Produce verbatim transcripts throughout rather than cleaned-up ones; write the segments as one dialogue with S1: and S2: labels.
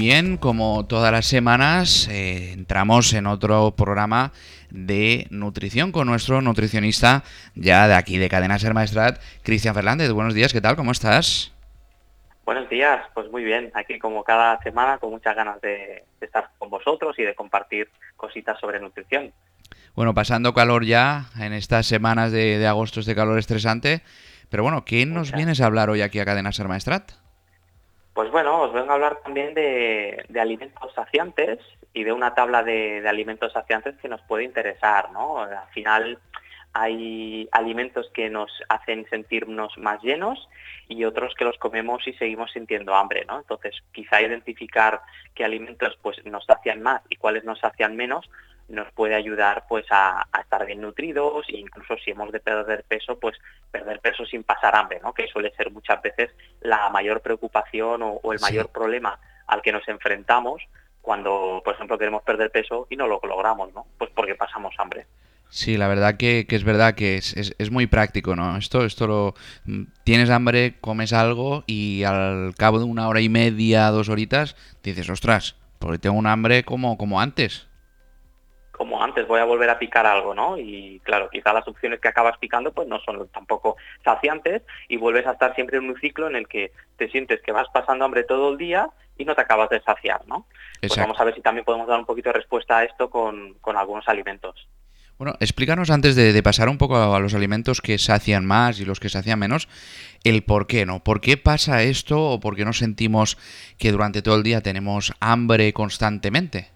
S1: bien, como todas las semanas, eh, entramos en otro programa de nutrición con nuestro nutricionista ya de aquí, de Cadena Ser Maestrat, Cristian Fernández. Buenos días, ¿qué tal? ¿Cómo estás?
S2: Buenos días, pues muy bien, aquí como cada semana con muchas ganas de, de estar con vosotros y de compartir cositas sobre nutrición.
S1: Bueno, pasando calor ya en estas semanas de, de agosto, este calor estresante. Pero bueno, ¿qué nos
S2: Muchas.
S1: vienes a hablar hoy aquí a Cadena Ser Maestrat?
S2: Pues bueno, os vengo a hablar también de, de alimentos saciantes y de una tabla de, de alimentos saciantes que nos puede interesar, ¿no? Al final hay alimentos que nos hacen sentirnos más llenos y otros que los comemos y seguimos sintiendo hambre, ¿no? Entonces, quizá identificar qué alimentos pues nos sacian más y cuáles nos sacian menos nos puede ayudar pues a, a estar bien nutridos e incluso si hemos de perder peso, pues perder peso sin pasar hambre, ¿no? Que suele ser muchas veces la mayor preocupación o, o el
S1: Sí.
S2: mayor problema al que nos enfrentamos cuando, por ejemplo, queremos perder peso y no lo logramos, ¿no? Pues porque pasamos hambre.
S1: Sí, la verdad que, que es verdad que es, es, es muy práctico, ¿no? Esto, esto lo mm, tienes hambre, comes algo y al cabo de una hora y media, dos horitas, dices, ostras, porque tengo un hambre como, como antes.
S2: Como antes, voy a volver a picar algo, ¿no? Y claro, quizá las opciones que acabas picando pues no son tampoco saciantes y vuelves a estar siempre en un ciclo en el que te sientes que vas pasando hambre todo el día y no te acabas de saciar, ¿no? Pues vamos
S1: Exacto.
S2: a ver si también podemos dar un poquito de respuesta a esto con, con algunos alimentos.
S1: Bueno, explícanos antes de, de pasar un poco a, a los alimentos que sacian más y los que sacian menos, el por qué, ¿no? ¿Por qué pasa esto o por qué nos sentimos que durante todo el día tenemos hambre constantemente?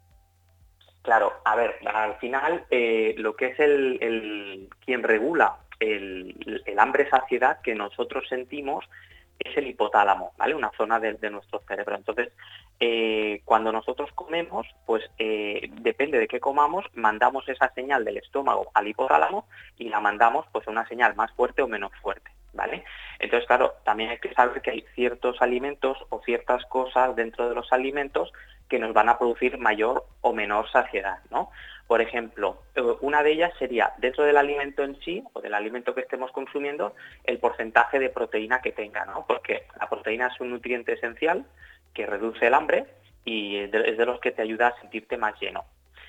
S2: Claro, a ver, al final eh, lo que es el, el- quien regula el, el hambre-saciedad que nosotros sentimos es el hipotálamo, ¿vale? Una zona de, de nuestro cerebro. Entonces, eh, cuando nosotros comemos, pues eh, depende de qué comamos, mandamos esa señal del estómago al hipotálamo y la mandamos pues a una señal más fuerte o menos fuerte, ¿vale? Entonces, claro, también hay que saber que hay ciertos alimentos o ciertas cosas dentro de los alimentos que nos van a producir mayor o menor saciedad, ¿no? Por ejemplo, una de ellas sería, dentro del alimento en sí, o del alimento que estemos consumiendo, el porcentaje de proteína que tenga, ¿no? Porque la proteína es un nutriente esencial que reduce el hambre y es de los que te ayuda a sentirte más lleno.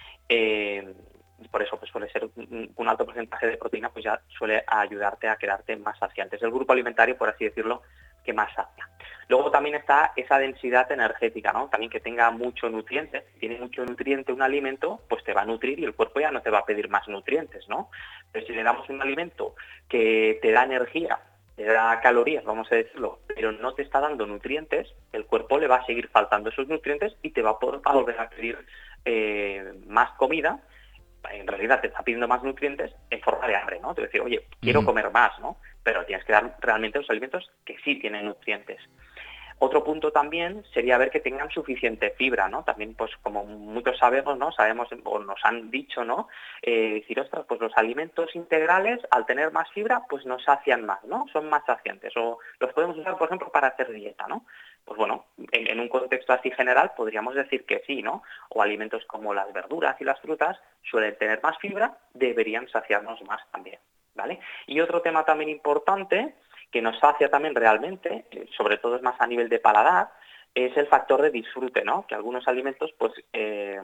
S2: Eh, por eso pues suele ser un, un alto porcentaje de proteína, pues ya suele ayudarte a quedarte más saciante. Es el grupo alimentario, por así decirlo, que más sacia. Luego también está esa densidad energética, ¿no? También que tenga mucho nutriente. Si tiene mucho nutriente un alimento, pues te va a nutrir y el cuerpo ya no te va a pedir más nutrientes, ¿no? Pero si le damos un alimento que te da energía, te da calorías, vamos a decirlo, pero no te está dando nutrientes, el cuerpo le va a seguir faltando esos nutrientes y te va a, poder, a volver a pedir eh, más comida. En realidad te está pidiendo más nutrientes en forma de hambre, ¿no? Te decir, oye, quiero
S1: Ujú.
S2: comer más, ¿no? Pero tienes que dar realmente los alimentos que sí tienen nutrientes. Otro punto también sería ver que tengan suficiente fibra, ¿no? También, pues como muchos sabemos, ¿no? Sabemos o nos han dicho, ¿no? Eh, decir, ostras, pues los alimentos integrales, al tener más fibra, pues nos sacian más, ¿no? Son más saciantes. O los podemos usar, por ejemplo, para hacer dieta, ¿no? Pues bueno, en, en un contexto así general podríamos decir que sí, ¿no? O alimentos como las verduras y las frutas suelen tener más fibra, deberían saciarnos más también, ¿vale? Y otro tema también importante que nos sacia también realmente, sobre todo es más a nivel de paladar, es el factor de disfrute, ¿no? Que algunos alimentos, pues, eh,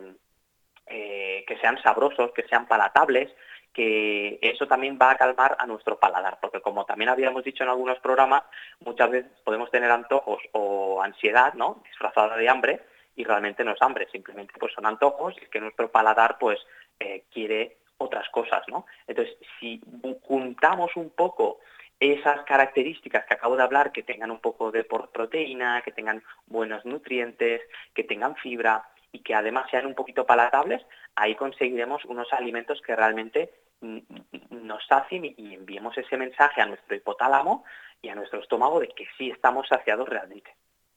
S2: eh, que sean sabrosos, que sean palatables, que eso también va a calmar a nuestro paladar, porque como también habíamos dicho en algunos programas, muchas veces podemos tener antojos o ansiedad, ¿no? Disfrazada de hambre, y realmente no es hambre, simplemente pues son antojos y que nuestro paladar pues eh, quiere otras cosas, ¿no? Entonces, si juntamos un poco esas características que acabo de hablar, que tengan un poco de proteína, que tengan buenos nutrientes, que tengan fibra y que además sean un poquito palatables, ahí conseguiremos unos alimentos que realmente nos sacien y enviemos ese mensaje a nuestro hipotálamo y a nuestro estómago de que sí estamos saciados realmente.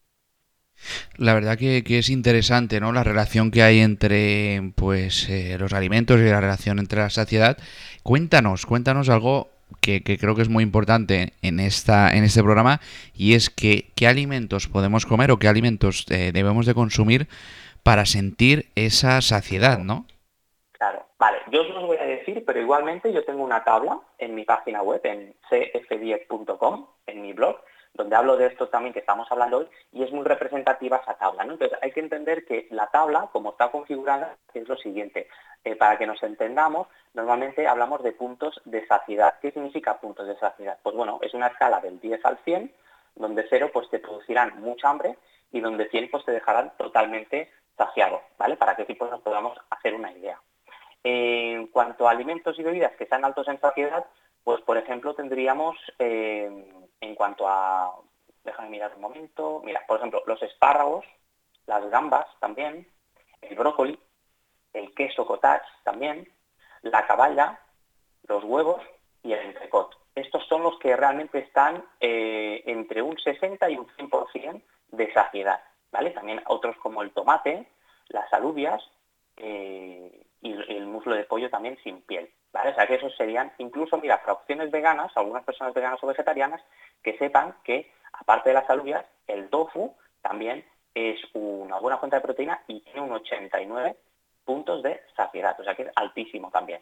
S1: La verdad que, que es interesante, ¿no? La relación que hay entre, pues, eh, los alimentos y la relación entre la saciedad. Cuéntanos, cuéntanos algo que, que creo que es muy importante en esta, en este programa y es que qué alimentos podemos comer o qué alimentos eh, debemos de consumir para sentir esa saciedad, ¿no?
S2: Claro, vale, yo os los voy a decir, pero igualmente yo tengo una tabla en mi página web, en c f diez punto com, en mi blog, donde hablo de esto también que estamos hablando hoy, y es muy representativa esa tabla, ¿no? Entonces hay que entender que la tabla, como está configurada, es lo siguiente. Eh, para que nos entendamos, normalmente hablamos de puntos de saciedad. ¿Qué significa puntos de saciedad? Pues bueno, es una escala del diez al cien, donde cero pues te producirán mucha hambre y donde cien pues te dejarán totalmente saciado, ¿vale? Para que tipo nos podamos hacer una idea. Eh, en cuanto a alimentos y bebidas que sean altos en saciedad, pues por ejemplo tendríamos, eh, en cuanto a, déjame mirar un momento, mira, por ejemplo, los espárragos, las gambas también, el brócoli, el queso cottage también, la caballa, los huevos y el entrecot. Estos son los que realmente están eh, entre un sesenta y un cien por ciento de saciedad, ¿vale? También otros como el tomate, las alubias eh, y el muslo de pollo también sin piel, ¿vale? O sea que esos serían, incluso, mira, para opciones veganas, algunas personas veganas o vegetarianas, que sepan que, aparte de las alubias, el tofu también es una buena fuente de proteína y tiene un ochenta y nueve puntos de saciedad, o sea que es altísimo también.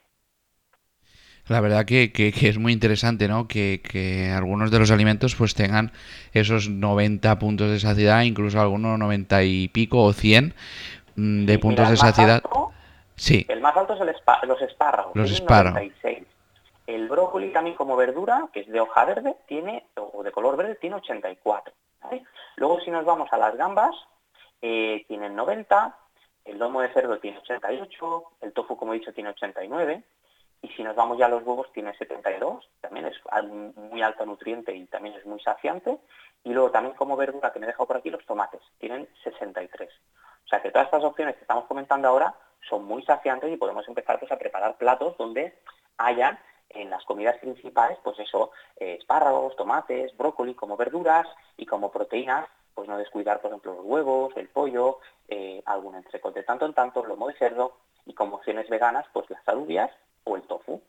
S1: La verdad que, que- que es muy interesante, ¿no? Que, que algunos de los alimentos pues tengan esos noventa puntos de saciedad, incluso algunos noventa y pico o cien mm, de
S2: Sí,
S1: puntos
S2: mira,
S1: de
S2: el más
S1: saciedad.
S2: alto,
S1: Sí,
S2: el más alto es el espa- los espárragos,
S1: los
S2: tienen
S1: esparo.
S2: noventa y seis. El brócoli también como verdura, que es de hoja verde, tiene, o de color verde, tiene ochenta y cuatro. ¿Vale? Luego si nos vamos a las gambas, eh, tienen noventa, el lomo de cerdo tiene ochenta y ocho, el tofu, como he dicho, tiene ochenta y nueve, y si nos vamos ya a los huevos, tiene setenta y dos, también es muy alto nutriente y también es muy saciante. Y luego también como verdura, que me he dejado por aquí, los tomates, tienen sesenta y tres. O sea que todas estas opciones que estamos comentando ahora son muy saciantes y podemos empezar pues, a preparar platos donde hayan en las comidas principales, pues eso, eh, espárragos, tomates, brócoli como verduras y como proteínas, pues no descuidar, por ejemplo, los huevos, el pollo, eh, algún entrecot de tanto en tanto, lomo de cerdo y como opciones veganas, pues las alubias o el tofu.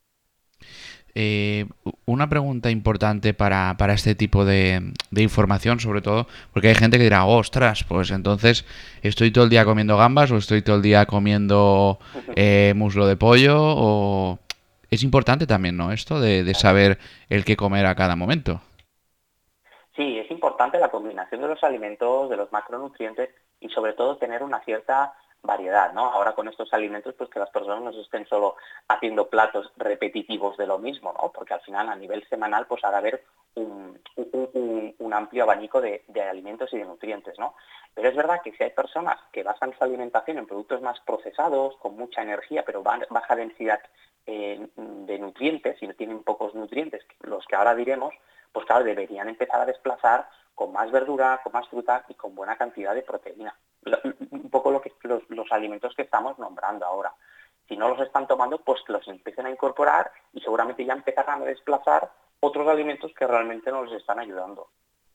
S1: Eh, una pregunta importante para, para este tipo de, de información, sobre todo, porque hay gente que dirá, ostras, pues entonces estoy todo el día comiendo gambas o estoy todo el día comiendo eh, muslo de pollo o... Es importante también, ¿no? Esto de, de
S2: Claro.
S1: saber el qué comer a cada momento.
S2: Sí, es importante la combinación de los alimentos, de los macronutrientes y sobre todo tener una cierta variedad, ¿no? Ahora con estos alimentos, pues que las personas no se estén solo haciendo platos repetitivos de lo mismo, ¿no? Porque al final a nivel semanal pues ha de haber un, un, un, un amplio abanico de, de alimentos y de nutrientes, ¿no? Pero es verdad que si hay personas que basan su alimentación en productos más procesados, con mucha energía, pero baja densidad eh, de nutrientes, y no tienen pocos nutrientes, los que ahora diremos, pues claro, deberían empezar a desplazar con más verdura, con más fruta y con buena cantidad de proteína. Un poco lo que, los, los alimentos que estamos nombrando ahora. Si no los están tomando, pues que los empiecen a incorporar y seguramente ya empezarán a desplazar otros alimentos que realmente no les están ayudando.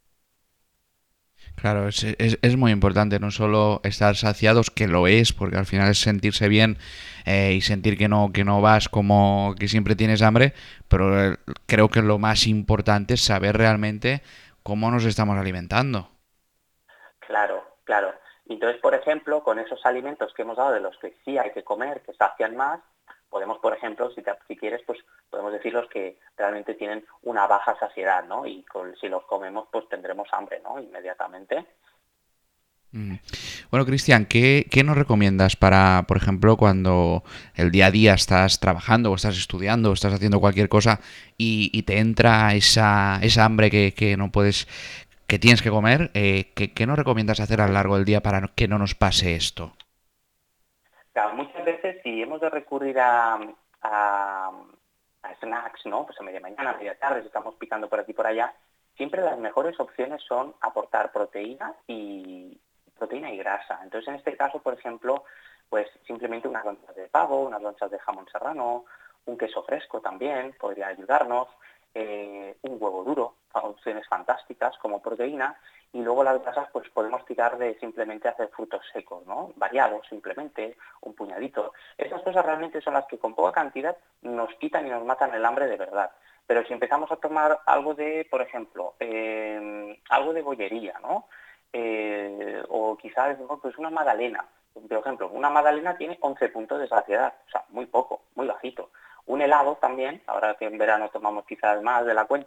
S1: Claro, es, es, es muy importante no solo estar saciados, que lo es, porque al final es sentirse bien eh, y sentir que no, que no vas como que siempre tienes hambre, pero eh, creo que lo más importante es saber realmente cómo nos estamos alimentando.
S2: Claro, claro. Entonces, por ejemplo, con esos alimentos que hemos dado, de los que sí hay que comer, que sacian más, podemos, por ejemplo, si, te, si quieres, pues podemos decir los que realmente tienen una baja saciedad, ¿no? Y con, si los comemos, pues tendremos hambre, ¿no? Inmediatamente.
S1: Mm. Bueno, Cristian, ¿qué, ¿qué nos recomiendas para, por ejemplo, cuando el día a día estás trabajando o estás estudiando o estás haciendo cualquier cosa y, y te entra esa, esa hambre que, que no puedes, que tienes que comer? Eh, ¿qué, ¿Qué nos recomiendas hacer a lo largo del día para que no nos pase esto?
S2: Claro, muchas veces si hemos de recurrir a, a, a snacks, ¿no? Pues a media mañana, a media tarde, si estamos picando por aquí y por allá, siempre las mejores opciones son aportar proteína y proteína y grasa. Entonces, en este caso, por ejemplo, pues simplemente unas lonchas de pavo, unas lonchas de jamón serrano, un queso fresco también podría ayudarnos, eh, un huevo duro, opciones fantásticas como proteína, y luego las grasas pues podemos tirar de simplemente hacer frutos secos, ¿no? Variados simplemente, un puñadito. Esas cosas realmente son las que con poca cantidad nos quitan y nos matan el hambre de verdad. Pero si empezamos a tomar algo de, por ejemplo, eh, algo de bollería, ¿no? Eh, o quizás pues una magdalena. Por ejemplo, una magdalena tiene once puntos de saciedad, o sea, muy poco, muy bajito. Un helado también, ahora que en verano tomamos quizás más de la cuenta,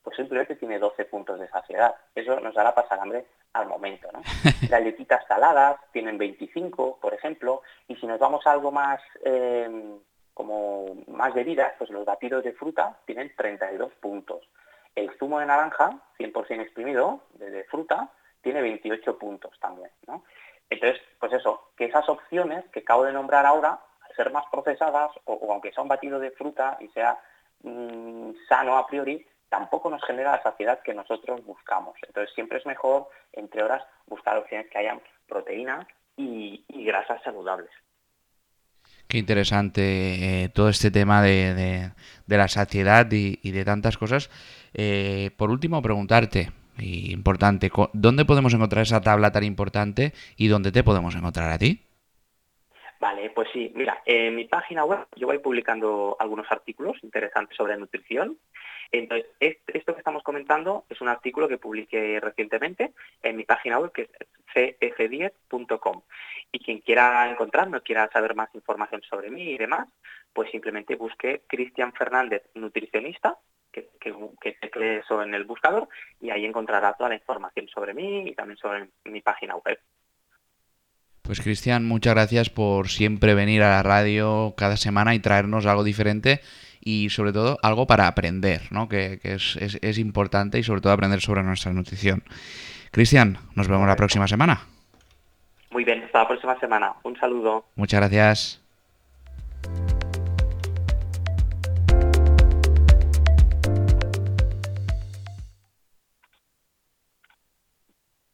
S2: pues simplemente tiene doce puntos de saciedad. Eso nos hará pasar hambre al momento, ¿no? Las galletitas saladas tienen veinticinco, por ejemplo, y si nos vamos a algo más, eh, como más bebidas, pues los batidos de fruta tienen treinta y dos puntos. El zumo de naranja, cien por ciento exprimido, de, de fruta, tiene veintiocho puntos también, ¿no? Entonces, pues eso, que esas opciones que acabo de nombrar ahora, al ser más procesadas, o, o aunque sea un batido de fruta y sea mmm, sano a priori, tampoco nos genera la saciedad que nosotros buscamos. Entonces siempre es mejor, entre horas, buscar opciones que hayan proteínas y, y grasas saludables.
S1: Qué interesante eh, todo este tema de, de- de la saciedad y, y de tantas cosas. Eh, por último, preguntarte, y importante, co- ¿dónde podemos encontrar esa tabla tan importante y dónde te podemos encontrar a ti?
S2: Vale, pues sí, mira, en mi página web yo voy publicando algunos artículos interesantes sobre nutrición. Entonces, est- esto que estamos comentando es un artículo que publiqué recientemente en mi página web, que es c f diez punto com. Y quien quiera encontrarme o quiera saber más información sobre mí y demás, pues simplemente busque Cristian Fernández, nutricionista, que, que, que teclee eso en el buscador, y ahí encontrará toda la información sobre mí y también sobre mi página web.
S1: Pues Cristian, muchas gracias por siempre venir a la radio cada semana y traernos algo diferente y sobre todo algo para aprender, ¿no? Que, que es, es, es importante y sobre todo aprender sobre nuestra nutrición. Cristian, nos vemos la
S2: Correcto.
S1: próxima semana.
S2: Muy bien, hasta la próxima semana. Un saludo.
S1: Muchas gracias.